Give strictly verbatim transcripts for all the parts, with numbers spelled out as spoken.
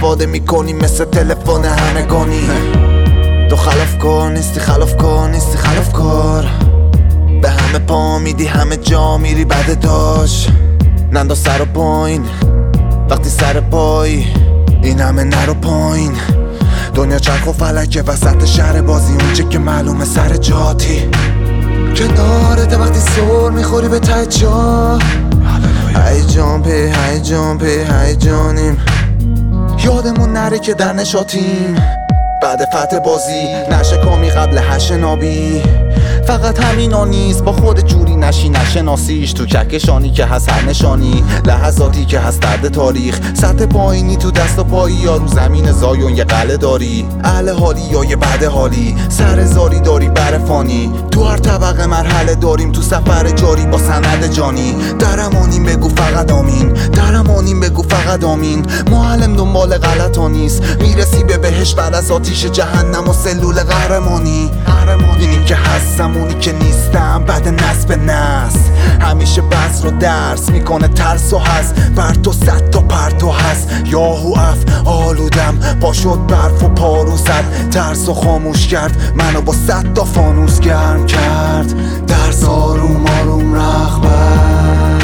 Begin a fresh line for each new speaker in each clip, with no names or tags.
استفاده میکنی مثل تلفن همگانی. تو خلاف کار نیستی، خلاف کار نیستی، خلاف کار. به همه پا میدی، همه جا میری بعد داشت. ننداز سر و پایین وقتی سر پایی، این همه نرو پایین. دنیا چرخ و فلکه وسط شهر بازی، اونچه که معلومه سر جاتی. کنارته وقتی سر میخوری به ته جا، هیجان پی هیجان پی هیجانیم. یادمون نره که در نشاتیم بعد فتح بازی، نشکامی قبل هش نابی. فقط همینا نیست، با خود جوری نشی نشناسیش. تو کهکشانی که هست هر نشانی، لحظاتی که هست درد تاریخ. سطح پایینی تو دست و پایی، یا رو زمین زایون یه قله داری. اهل حالی یا یه بعد حالی، سر زاری داری بر فانی. تو هر طبقه مرحله داریم، تو سفر جاری با سند جانی. درمانیم بگو فقط آمین، درمانیم بگو فقط آمین. معلم دنبال غلطا نیست، میرسی به بهش بعد از آتیش جهنم و سلول قهرمانی. اینی که هستم اونی که نیستم، بعد نصب به نصب. همیشه بس رو درس میکنه ترس و هست، بر تو صد تا پرتو هست. یاهو اف آلودم، پا شد برف و پارو زد. ترس و خاموش کرد، منو با صد تا فانوس گرم کرد. درس آروم آروم رغبت.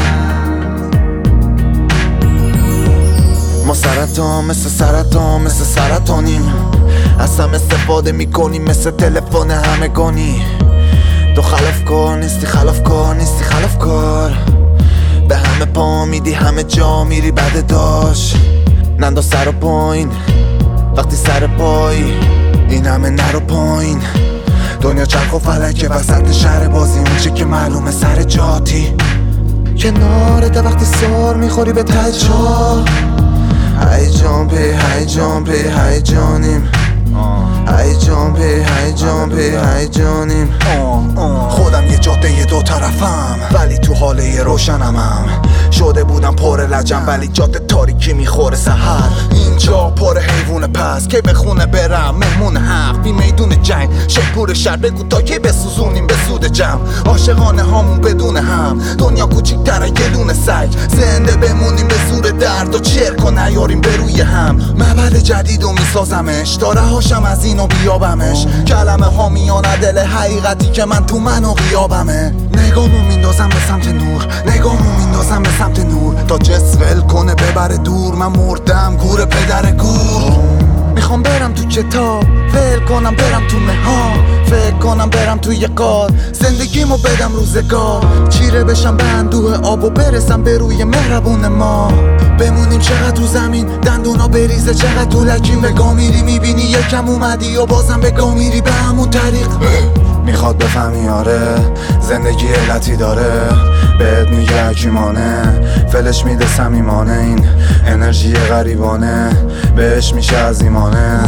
ما سرطان مثل سرطان مثل سرطانیم. از هم استفاده میکنیم مثل تلفن همگانی. تو خلاف کار نیستی، خلاف کار نیستی، خلاف کار. به همه پا میدی، همه جا میری بعد داشت. ننداز سر و پایین وقتی سر پایی، این همه نرو پایین. دنیا چرخ و فلکه وسط شهر بازی، اونچه که معلومه سر جاتی. کنارته وقتی سر میخوری به ته جا، هیجان پی هیجان پی هیجانیم. هیجان پی هیجان پی هیجانیم. خودم یه جاده دو طرفم، ولی تو حاله روشنمم. شده بودم پر لجم، ولی جاده تاریکی میخوره سحر. اینجا پر حیوان پس که به خونه برم، مهمون حق بی میدون جنگ. شکور شهر بگو تا که بسوزونیم به سود جمع. عاشقانه هامون بدون هم، دنیا کوچیک‌تره یه دونه سگ. زنده بمونیم به زور درد و چرک و نیاریم به روی هم. معبد جدید و میسازمش، تا رهاشم از اینو بیابمش. کلمه ها میانه دل حقیقتی که من تو منو غیابمه. نگامو میندازم به سمت نور، نگامو میندازم به سمت نور. تا جس ول کنه ببره دور، من مردم گور پدر گور. میخوام برم تو کتاب، ول کنم برم تو مها. فکر کنم برم تو یه قار، زندگیمو بدم روزگار. چیره بشم به اندوه آب و برسم به روی مهربون ما. بمونیم چقدر تو زمین، دندونا بریزه چقدر تو لکیم. به گا میری میبینی یکم اومدی و بازم به گا میری به همون طریق. میخواد بفهمی آره زندگی علتی داره، بهت میگه حکیمانه، فلش میده صمیمانه. این انرژی غریبانه بهش میشه عظیمانه.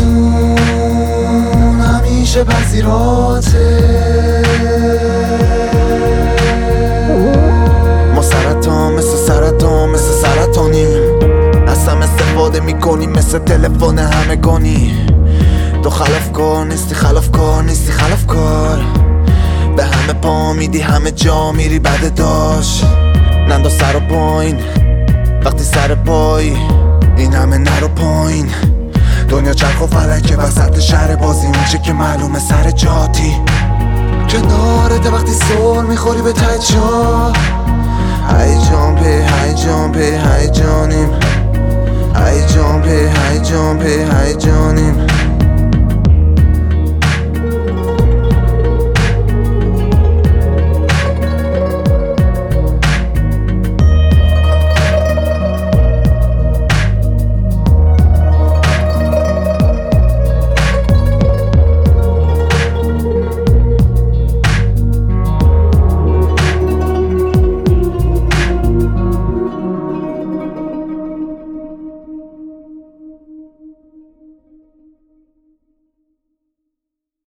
همیشه پذیراته. ما سرطان مثل سرطان مثل سرطانیم. از هم استفاده میکنیم مثل تلفن همگانی. تو خلاف کار نیستی، خلاف کار نیستی، خلاف کار. به همه پا میدی، همه جا میری بعد داشت. ننداز سر و پایین وقتی سر پایی، این همه نرو پایین. دنیا چرخ و فلکه وسط شهر بازی، اونچه که معلومه سر جاتی. کنارته وقتی سر میخوری به ته جا، هیجان پی هیجان پی هیجانیم.